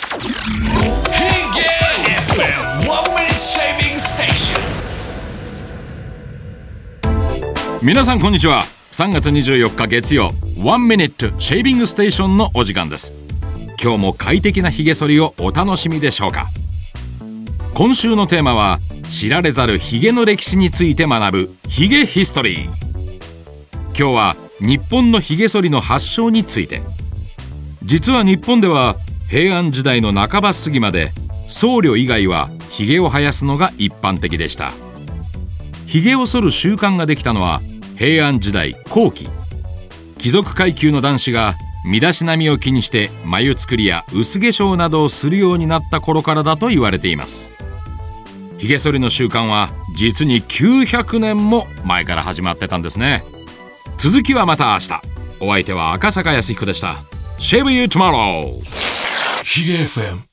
皆さんこんにちは。3月24日月曜、1 Minute Shaving Station のお時間です。今日も快適なひげ剃りをお楽しみでしょうか。今週のテーマは知られざるひげの歴史について学ぶひげヒストリー。今日は日本のひげ剃りの発祥について。実は日本では平安時代の半ば過ぎまで僧侶以外はひげを生やすのが一般的でした。ひげを剃る習慣ができたのは平安時代後期。貴族階級の男子が身だしなみを気にして眉作りや薄化粧などをするようになった頃からだと言われています。ひげ剃りの習慣は実に900年も前から始まってたんですね。続きはまた明日。お相手は赤坂康彦でした。Shave you tomorrow。 ヒゲ FM